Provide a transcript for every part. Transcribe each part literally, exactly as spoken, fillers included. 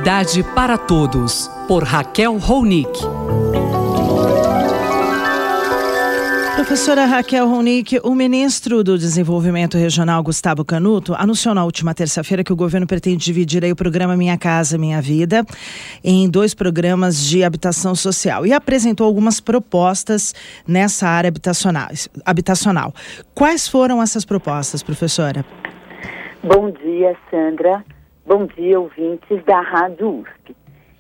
Cidade para Todos, por Raquel Ronick. Professora Raquel Ronick, o ministro do Desenvolvimento Regional, Gustavo Canuto, anunciou na última terça-feira que o governo pretende dividir aí o programa Minha Casa Minha Vida em dois programas de habitação social e apresentou algumas propostas nessa área habitacional. habitacional. Quais foram essas propostas, professora? Bom dia, Sandra. Bom dia, ouvintes da Rádio U S P.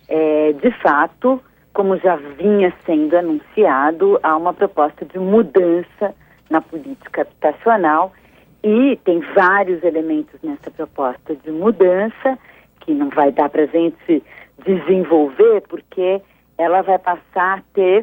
É, de fato, como já vinha sendo anunciado, há uma proposta de mudança na política habitacional e tem vários elementos nessa proposta de mudança que não vai dar para a gente desenvolver, porque ela vai passar a ter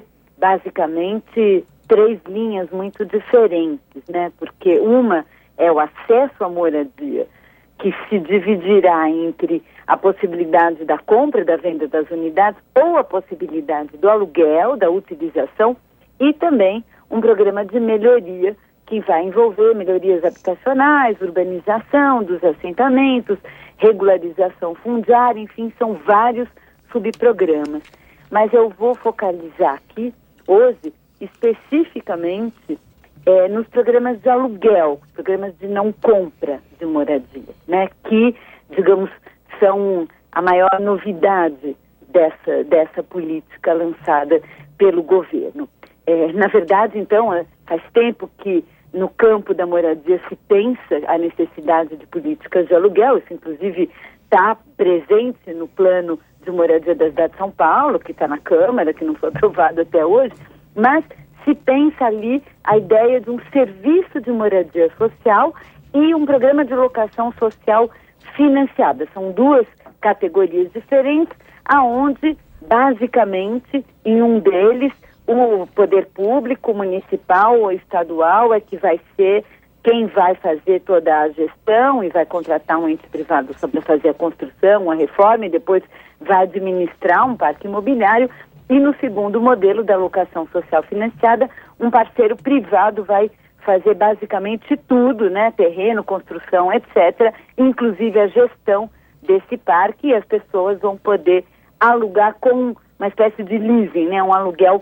basicamente três linhas muito diferentes, né? Porque uma é o acesso à moradia, que se dividirá entre a possibilidade da compra e da venda das unidades ou a possibilidade do aluguel, da utilização, e também um programa de melhoria que vai envolver melhorias habitacionais, urbanização dos assentamentos, regularização fundiária, enfim, são vários subprogramas. Mas eu vou focalizar aqui, hoje, especificamente, É, nos programas de aluguel, programas de não compra de moradia, né? Que, digamos, são a maior novidade dessa, dessa política lançada pelo governo. É, na verdade, então, faz tempo que no campo da moradia se pensa a necessidade de políticas de aluguel, isso inclusive está presente no plano de moradia da cidade de São Paulo, que está na Câmara, que não foi aprovado até hoje, mas se pensa ali a ideia de um serviço de moradia social e um programa de locação social financiada. São duas categorias diferentes, aonde, basicamente, em um deles, o poder público, municipal ou estadual, é que vai ser quem vai fazer toda a gestão e vai contratar um ente privado só para fazer a construção, a reforma, e depois vai administrar um parque imobiliário. E no segundo modelo da locação social financiada, um parceiro privado vai fazer basicamente tudo, né? Terreno, construção, etcétera, inclusive a gestão desse parque, e as pessoas vão poder alugar com uma espécie de leasing, né? Um aluguel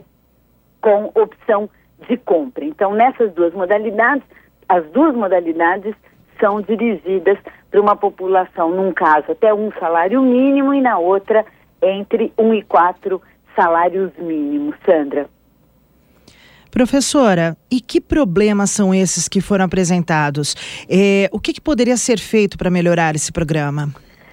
com opção de compra. Então, nessas duas modalidades, as duas modalidades são dirigidas para uma população, num caso, até um salário mínimo e na outra, entre um e quatro salários mínimos. Sandra. Professora, e que problemas são esses que foram apresentados? É, o que, que poderia ser feito para melhorar esse programa?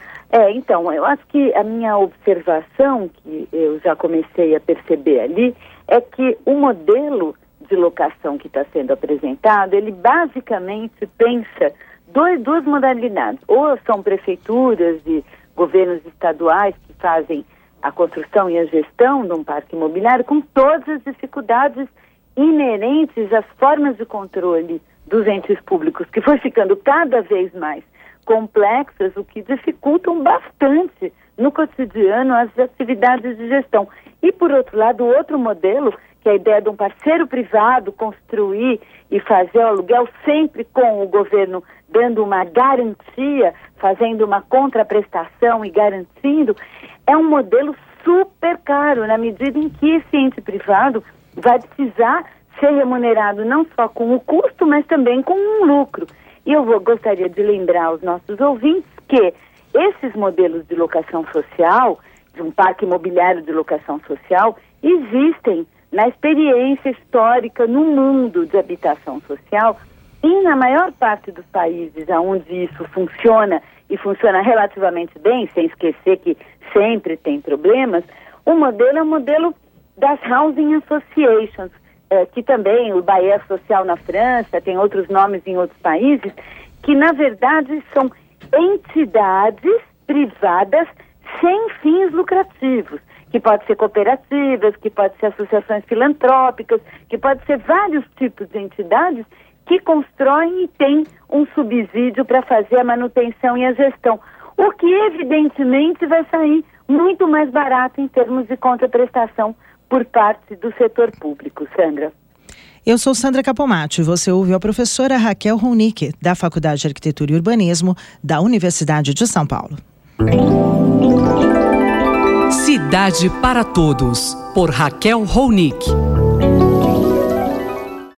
É, então, eu acho que a minha observação, que eu já comecei a perceber ali, é que o modelo de locação que está sendo apresentado, ele basicamente pensa dois, duas modalidades. Ou são prefeituras e governos estaduais que fazem a construção e a gestão de um parque imobiliário com todas as dificuldades inerentes às formas de controle dos entes públicos, que foi ficando cada vez mais complexas, o que dificultam bastante no cotidiano as atividades de gestão. E, por outro lado, o outro modelo, que é a ideia de um parceiro privado construir e fazer o aluguel sempre com o governo dando uma garantia, fazendo uma contraprestação e garantindo, é um modelo super caro, na medida em que esse ente privado vai precisar ser remunerado não só com o custo, mas também com um lucro. E eu vou, gostaria de lembrar aos nossos ouvintes que esses modelos de locação social, de um parque imobiliário de locação social, existem na experiência histórica no mundo de habitação social, e na maior parte dos países onde isso funciona, e funciona relativamente bem, sem esquecer que sempre tem problemas, o modelo é o modelo das Housing Associations, eh, que também, o Bailleur Social na França, tem outros nomes em outros países, que na verdade são entidades privadas sem fins lucrativos, que pode ser cooperativas, que pode ser associações filantrópicas, que pode ser vários tipos de entidades que constroem e têm um subsídio para fazer a manutenção e a gestão, o que evidentemente vai sair muito mais barato em termos de contraprestação por parte do setor público. Sandra. Eu sou Sandra Capomatti, você ouviu a professora Raquel Ronick, da Faculdade de Arquitetura e Urbanismo da Universidade de São Paulo. Igualdade para todos, por Raquel Ronick.